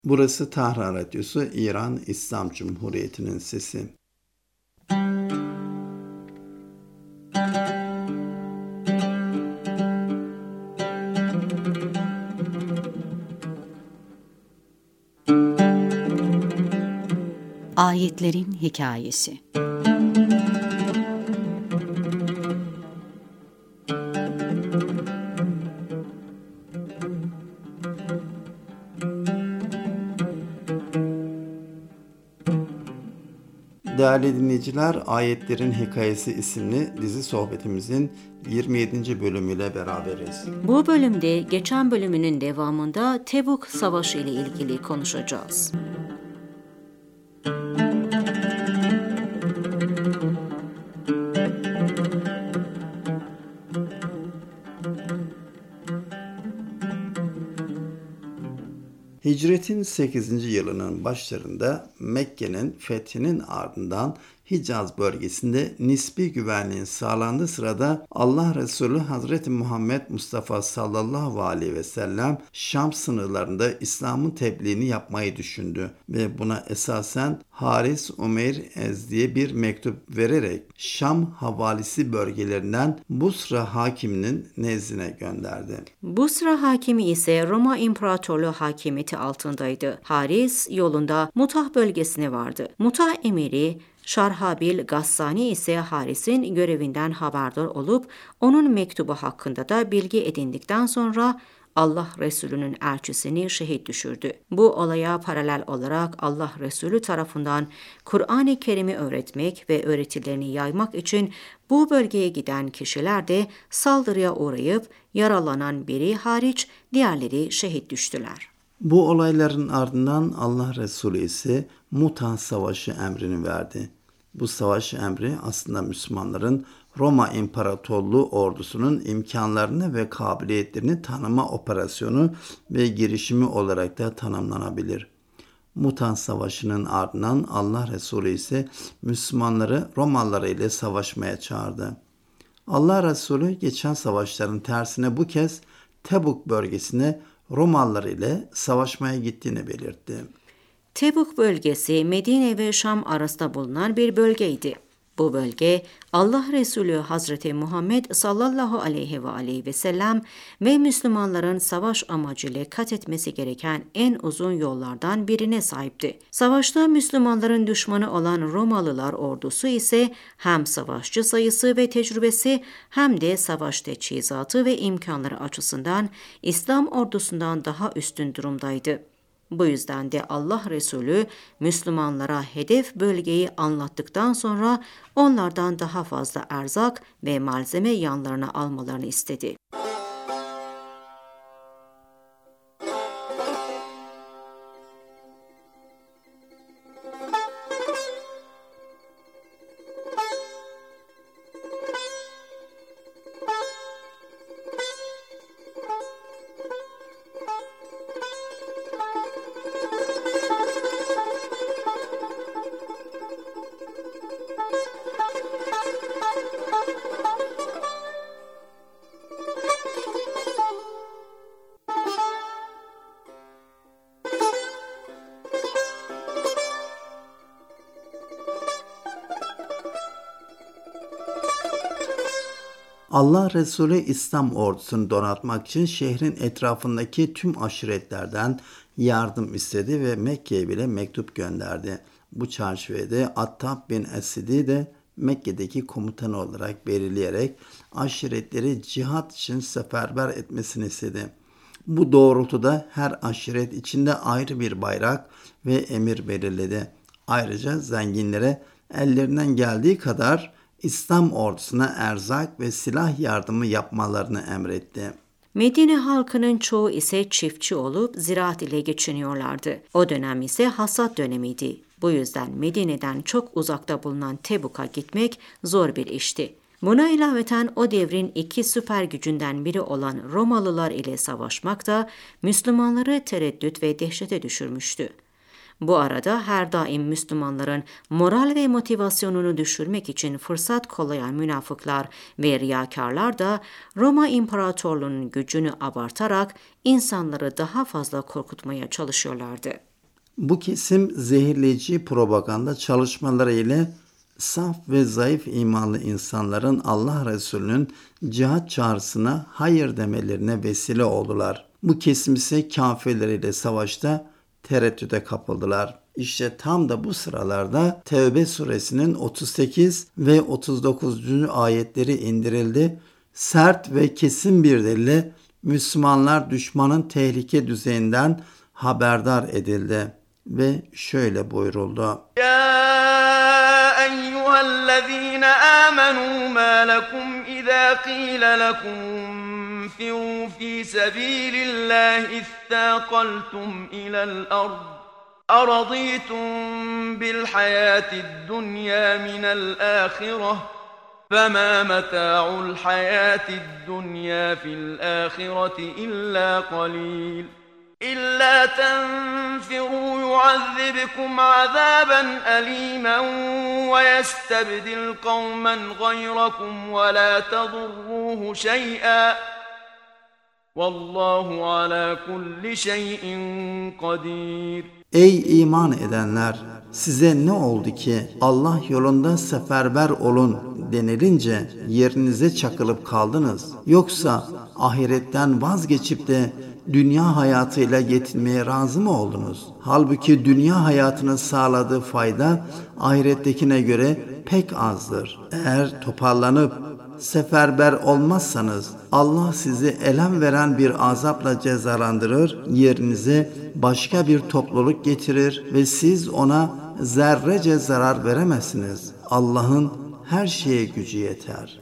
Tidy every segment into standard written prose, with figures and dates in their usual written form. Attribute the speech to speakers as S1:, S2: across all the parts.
S1: Burası Tahran Radyosu, İran İslam Cumhuriyeti'nin sesi.
S2: Ayetlerin Hikayesi.
S1: Değerli dinleyiciler, Ayetlerin Hikayesi isimli dizi sohbetimizin 27. bölümüyle beraberiz.
S2: Bu bölümde geçen bölümünün devamında Tebuk Savaşı ile ilgili konuşacağız.
S1: Hicretin 8. yılının başlarında Mekke'nin fethinin ardından Hicaz bölgesinde nispi güvenliğin sağlandığı sırada Allah Resulü Hazreti Muhammed Mustafa sallallahu aleyhi ve sellem Şam sınırlarında İslam'ın tebliğini yapmayı düşündü ve buna esasen Haris Umeyr diye bir mektup vererek Şam havalisi bölgelerinden Busra hakiminin nezdine gönderdi.
S2: Busra hakimi ise Roma İmparatorluğu hakimiyeti altındaydı. Haris yolunda Mutah bölgesine vardı. Mutah emiri Şarhabil Gassani ise Haris'in görevinden haberdar olup onun mektubu hakkında da bilgi edindikten sonra Allah Resulü'nün elçisini şehit düşürdü. Bu olaya paralel olarak Allah Resulü tarafından Kur'an-ı Kerim'i öğretmek ve öğretilerini yaymak için bu bölgeye giden kişiler de saldırıya uğrayıp yaralanan biri hariç diğerleri şehit düştüler.
S1: Bu olayların ardından Allah Resulü ise Mutah Savaşı emrini verdi. Bu savaş emri aslında Müslümanların Roma İmparatorluğu ordusunun imkanlarını ve kabiliyetlerini tanıma operasyonu ve girişimi olarak da tanımlanabilir. Mutah Savaşı'nın ardından Allah Resulü ise Müslümanları Romalılar ile savaşmaya çağırdı. Allah Resulü geçen savaşların tersine bu kez Tebuk bölgesine Romalılar ile savaşmaya gittiğini belirtti.
S2: Tebuk bölgesi Medine ve Şam arasında bulunan bir bölgeydi. Bu bölge Allah Resulü Hazreti Muhammed sallallahu aleyhi ve sellem ve Müslümanların savaş amacıyla kat etmesi gereken en uzun yollardan birine sahipti. Savaşta Müslümanların düşmanı olan Romalılar ordusu ise hem savaşçı sayısı ve tecrübesi hem de savaş teçhizatı ve imkanları açısından İslam ordusundan daha üstün durumdaydı. Bu yüzden de Allah Resulü Müslümanlara hedef bölgeyi anlattıktan sonra onlardan daha fazla erzak ve malzeme yanlarına almalarını istedi.
S1: Allah Resulü İslam ordusunu donatmak için şehrin etrafındaki tüm aşiretlerden yardım istedi ve Mekke'ye bile mektup gönderdi. Bu çerçevede Attab bin Esid'i de Mekke'deki komutanı olarak belirleyerek aşiretleri cihat için seferber etmesini istedi. Bu doğrultuda her aşiret içinde ayrı bir bayrak ve emir belirledi. Ayrıca zenginlere ellerinden geldiği kadar İslam ordusuna erzak ve silah yardımı yapmalarını emretti.
S2: Medine halkının çoğu ise çiftçi olup ziraat ile geçiniyorlardı. O dönem ise hasat dönemiydi. Bu yüzden Medine'den çok uzakta bulunan Tebuk'a gitmek zor bir işti. Buna ilaveten o devrin iki süper gücünden biri olan Romalılar ile savaşmak da Müslümanları tereddüt ve dehşete düşürmüştü. Bu arada her daim Müslümanların moral ve motivasyonunu düşürmek için fırsat kollayan münafıklar ve riyakarlar da Roma İmparatorluğu'nun gücünü abartarak insanları daha fazla korkutmaya çalışıyorlardı.
S1: Bu kesim zehirleyici propaganda çalışmaları ile saf ve zayıf imanlı insanların Allah Resulü'nün cihat çağrısına hayır demelerine vesile oldular. Bu kesim ise kafirleriyle savaşta tereddüte kapıldılar. İşte tam da bu sıralarda Tevbe suresinin 38 ve 39. ayetleri indirildi. Sert ve kesin bir dille Müslümanlar düşmanın tehlike düzeyinden haberdar edildi ve şöyle buyuruldu.
S3: يا أيها الذين آمنوا ما لكم إذا قيل لكم انفروا في سبيل الله اثاقلتم إلى الأرض أرضيتم بالحياة الدنيا من الآخرة فما متاع الحياة الدنيا في الآخرة إلا قليل إلا تنفروا يعذبكم عذابا أليما ويستبدل قوما غيركم ولا تضروه شيئا والله على كل شيء قدير.
S1: Ey iman edenler! Size ne oldu ki Allah yolunda seferber olun denilince yerinize çakılıp kaldınız? Yoksa ahiretten vazgeçip de dünya hayatıyla yetinmeye razı mı oldunuz? Halbuki dünya hayatının sağladığı fayda ahirettekine göre pek azdır. Eğer toparlanıp seferber olmazsanız Allah sizi elem veren bir azapla cezalandırır, yerinize başka bir topluluk getirir ve siz ona zerrece zarar veremezsiniz. Allah'ın her şeye gücü yeter.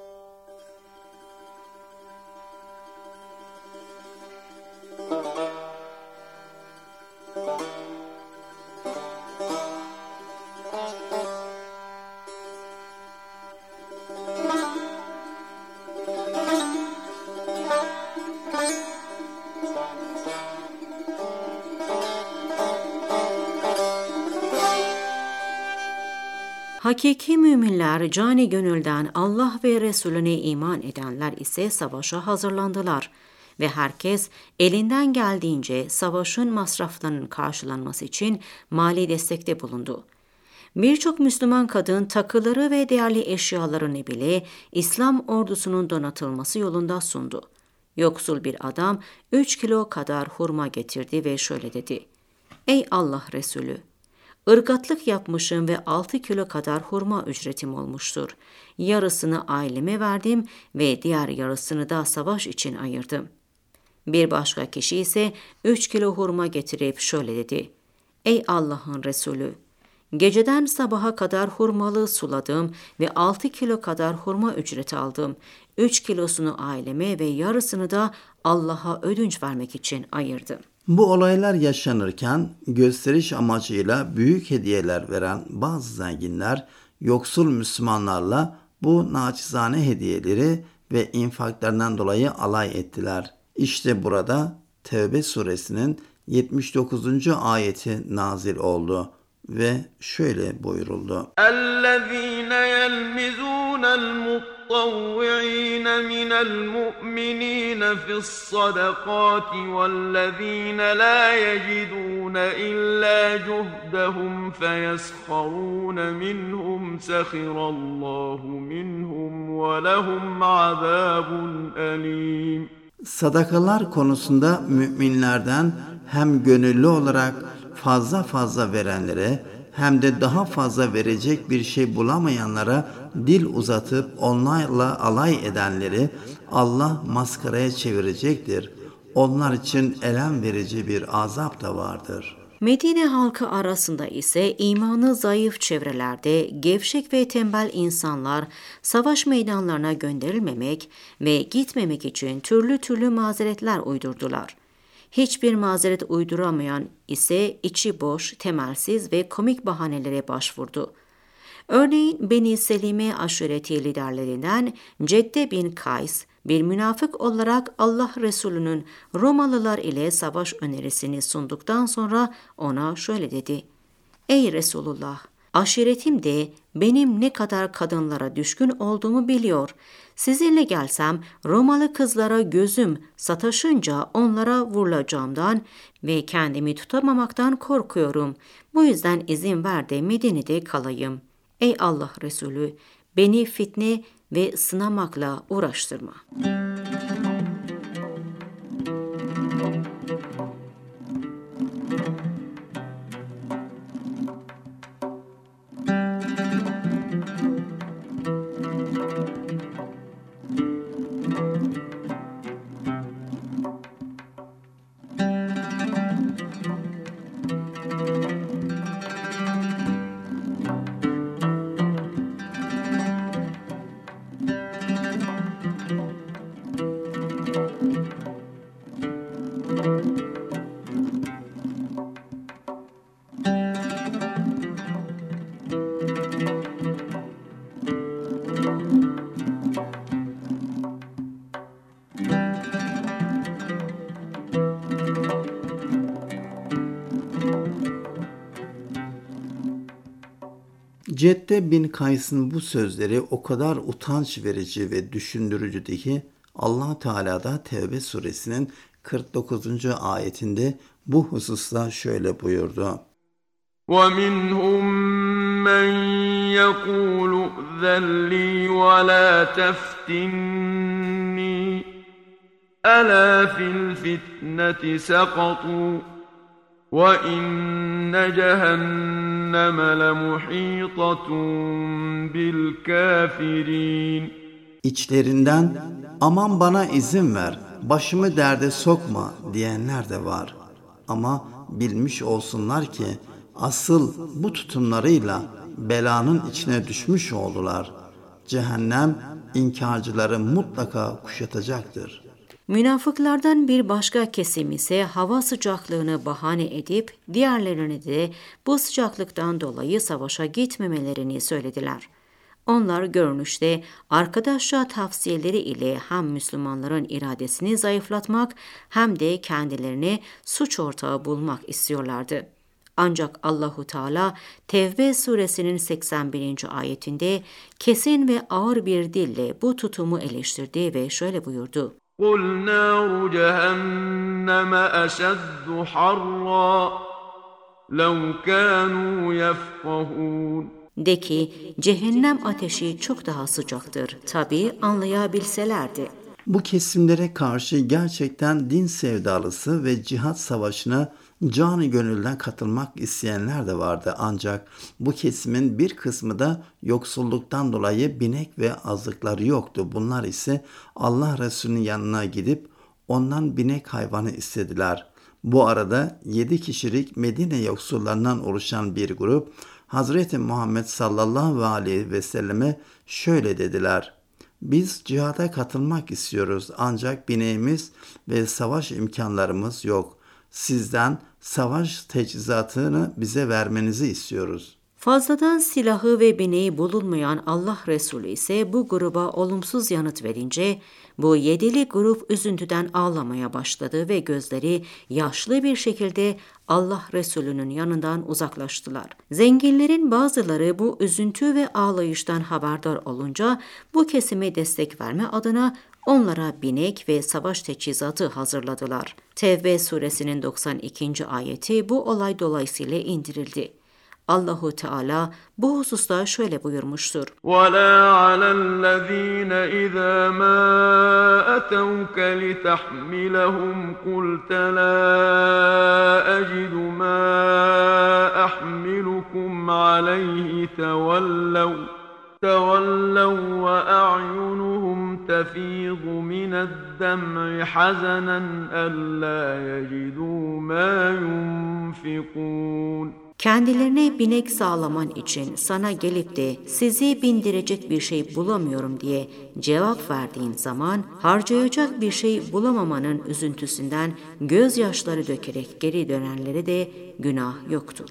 S2: Hakiki müminler cani gönülden Allah ve Resulüne iman edenler ise savaşa hazırlandılar ve herkes elinden geldiğince savaşın masraflarının karşılanması için mali destekte bulundu. Birçok Müslüman kadın takıları ve değerli eşyalarını bile İslam ordusunun donatılması yolunda sundu. Yoksul bir adam 3 kilo kadar hurma getirdi ve şöyle dedi: "Ey Allah Resulü! Irgatlık yapmışım ve 6 kilo kadar hurma ücretim olmuştur. Yarısını aileme verdim ve diğer yarısını da savaş için ayırdım." Bir başka kişi ise 3 kilo hurma getirip şöyle dedi: "Ey Allah'ın Resulü! Geceden sabaha kadar hurmalığı suladım ve 6 kilo kadar hurma ücreti aldım. 3 kilosunu aileme ve yarısını da Allah'a ödünç vermek için ayırdım."
S1: Bu olaylar yaşanırken gösteriş amacıyla büyük hediyeler veren bazı zenginler yoksul Müslümanlarla bu naçizane hediyeleri ve infaklarından dolayı alay ettiler. İşte burada Tevbe suresinin 79. ayeti nazil oldu ve şöyle buyuruldu.
S3: اَلَّذ۪ينَ يَلْمِزُونَ الْمُطَّوِّعِينَ مِنَ الْمُؤْمِنِينَ فِي الصَّدَقَاتِ وَالَّذ۪ينَ لَا يَجِدُونَ إِلَّا جُهْدَهُمْ فَيَسْخَرُونَ مِنْهُمْ سَخِرَ اللّٰهُ مِنْهُمْ وَلَهُمْ عَذَابٌ أَلِيمٌ. Sadakalar konusunda müminlerden hem gönüllü olarak fazla verenlere hem de daha fazla verecek bir şey bulamayanlara dil uzatıp onlarla alay edenleri Allah maskaraya çevirecektir. Onlar için elem verici bir azap da vardır.
S2: Medine halkı arasında ise imanı zayıf çevrelerde gevşek ve tembel insanlar savaş meydanlarına gönderilmemek ve gitmemek için türlü mazeretler uydurdular. Hiçbir mazeret uyduramayan ise içi boş, temelsiz ve komik bahanelere başvurdu. Örneğin Beni Selime aşireti liderlerinden Cedde bin Kays, bir münafık olarak Allah Resulü'nün Romalılar ile savaş önerisini sunduktan sonra ona şöyle dedi: "Ey Resulullah, Aşiretim de benim ne kadar kadınlara düşkün olduğumu biliyor. Sizinle gelsem Romalı kızlara gözüm sataşınca onlara vurulacağımdan ve kendimi tutamamaktan korkuyorum. Bu yüzden izin ver de Medine'de kalayım. Ey Allah Resulü, beni fitne ve sınamakla uğraştırma.
S1: Cedde bin Kays'ın bu sözleri o kadar utanç verici ve düşündürücüdü ki Allah Teala da Tevbe suresinin 49. ayetinde bu hususta şöyle buyurdu.
S3: وَمِنْهُمْ مَنْ يَقُولُ ائْذَنْ لِي وَلَا تَفْتِنِّي أَلَا فِي الْفِتْنَةِ سَقَطُوا وَإِنَّ جَهَنَّمَ لَمُحِيطَةٌ بِالْكَافِرِينَ
S1: İçlerinden aman bana izin ver, başımı derde sokma diyenler de var. Ama bilmiş olsunlar ki asıl bu tutumlarıyla belanın içine düşmüş oldular. Cehennem inkarcıları mutlaka kuşatacaktır.
S2: Münafıklardan bir başka kesim ise hava sıcaklığını bahane edip diğerlerini de bu sıcaklıktan dolayı savaşa gitmemelerini söylediler. Onlar görünüşte arkadaşça tavsiyeleri ile hem Müslümanların iradesini zayıflatmak hem de kendilerine suç ortağı bulmak istiyorlardı. Ancak Allahu Teala Tevbe suresinin 81. ayetinde kesin ve ağır bir dille bu tutumu eleştirdi ve şöyle buyurdu.
S3: قُلْ نَارُ جَهَنَّمَ أَشَدُّ حَرًّا لَوْ كَانُوا يَفْقَهُونَ
S2: De ki, cehennem ateşi çok daha sıcaktır. Tabii anlayabilselerdi.
S1: Bu kesimlere karşı gerçekten din sevdalısı ve cihat savaşına canı gönülden katılmak isteyenler de vardı. Ancak bu kesimin bir kısmı da yoksulluktan dolayı binek ve azlıkları yoktu. Bunlar ise Allah Resulü'nün yanına gidip ondan binek hayvanı istediler. Bu arada 7 kişilik Medine yoksullarından oluşan bir grup Hazreti Muhammed sallallahu aleyhi ve selleme şöyle dediler. Biz cihada katılmak istiyoruz ancak bineğimiz ve savaş imkanlarımız yok. Sizden savaş teçhizatını bize vermenizi istiyoruz.
S2: Fazladan silahı ve bineği bulunmayan Allah Resulü ise bu gruba olumsuz yanıt verince bu 7'li grup üzüntüden ağlamaya başladı ve gözleri yaşlı bir şekilde Allah Resulü'nün yanından uzaklaştılar. Zenginlerin bazıları bu üzüntü ve ağlayıştan haberdar olunca bu kesime destek verme adına onlara binek ve savaş teçhizatı hazırladılar. Tevbe suresinin 92. ayeti bu olay dolayısıyla indirildi. Allahu Teala bu hususta şöyle buyurmuştur.
S3: وَلَا عَلَى الَّذ۪ينَ إِذَا مَا أَتَوْكَ لِتَحْمِلَهُمْ قُلْتَ لَا أَجِدُ مَا أَحْمِلُكُمْ عَلَيْهِ تَوَلَّوْا وَأَعْيُنُهُمْ تَفِيضُ مِنَ الدَّمْعِ حَزَنًا أَلَّا يَجِدُوا مَا يُنْفِقُونَ
S2: Kendilerine binek sağlaman için sana gelip de sizi bindirecek bir şey bulamıyorum diye cevap verdiğin zaman harcayacak bir şey bulamamanın üzüntüsünden gözyaşları dökerek geri dönenlere de günah yoktur.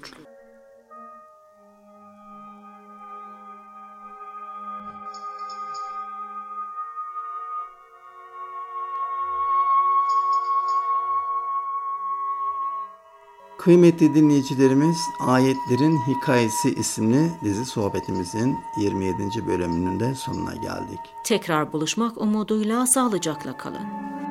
S1: Kıymetli dinleyicilerimiz, Ayetlerin Hikayesi isimli dizi sohbetimizin 27. bölümünün de sonuna geldik.
S2: Tekrar buluşmak umuduyla sağlıcakla kalın.